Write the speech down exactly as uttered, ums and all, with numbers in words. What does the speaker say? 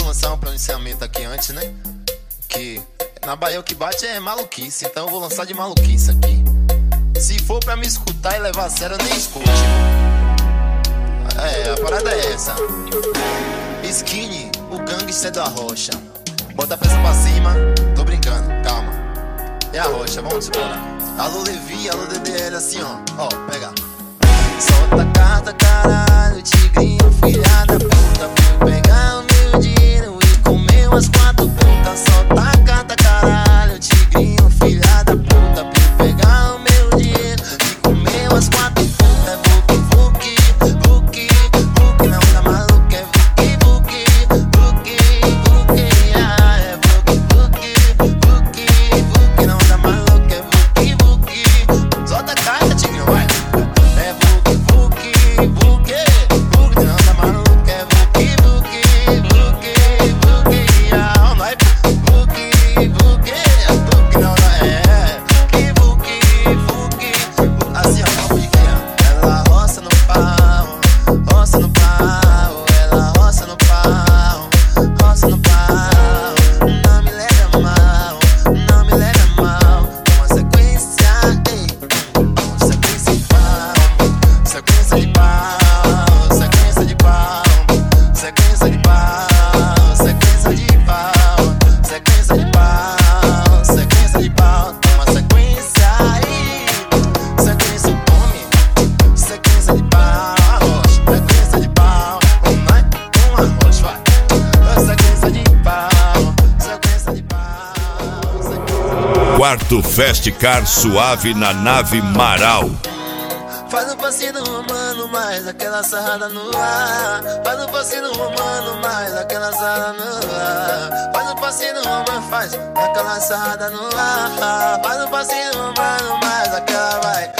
lançar um pronunciamento aqui antes, né? Que na Bahia o que bate é maluquice, então eu vou lançar de maluquice aqui. Se for pra me escutar e levar a sério, eu nem escute. É, a parada é essa. Skinny, o gangster da rocha. Bota a peça pra cima, tô brincando, calma. É a rocha, vamos embora. Alô Levi, alô D D L, assim ó, ó, pega. Solta a carta, caralho, tigrinho, filha da puta. Vou pegar o meu dinheiro e comer umas quatro putas. Solta a carta, caralho, tigrinho, filha da puta. Vou pegar o meu dinheiro e comer umas quatro putas. É vuki, vuki, vuki, vuki, não tá maluco, é vuki, vuki, vuki, vuki, ah, é vuki, vuki, vuki, vuki, não tá maluco, é vuki, vuki. Solta a carta, tigrinho, vai. É vuki, vuki, vuki, vuki, não tá maluco, é vuki, vuki, vuki, vuki, ah, vai. Vuki, vuki, vuki, não dá, é vuki, vuki, vuki, assim ó, papo de criança. Ela roça no pau, roça no pau, ela roça no pau, roça no pau. Não me leva mal, não me leva mal. Uma sequência, ei, uma sequência de pau, sequência de pau, sequência de pau, sequência de pau, sequência de pau, sequência de pau, sequência de pau. Uma sequência aí, sequência come, sequência de pau, arroz, sequência de pau, uma, uma arroz, vai. Sequência de pau, sequência de pau, sequência. Quarto Festcar Suave na nave Marau. Faz um passinho romano, mais aquela sarrada no ar. Faz um passinho romano, mais aquela sarrada no ar. Faz um passinho romano, faz aquela sarrada no ar. Faz um passinho romano, mais aquela vai.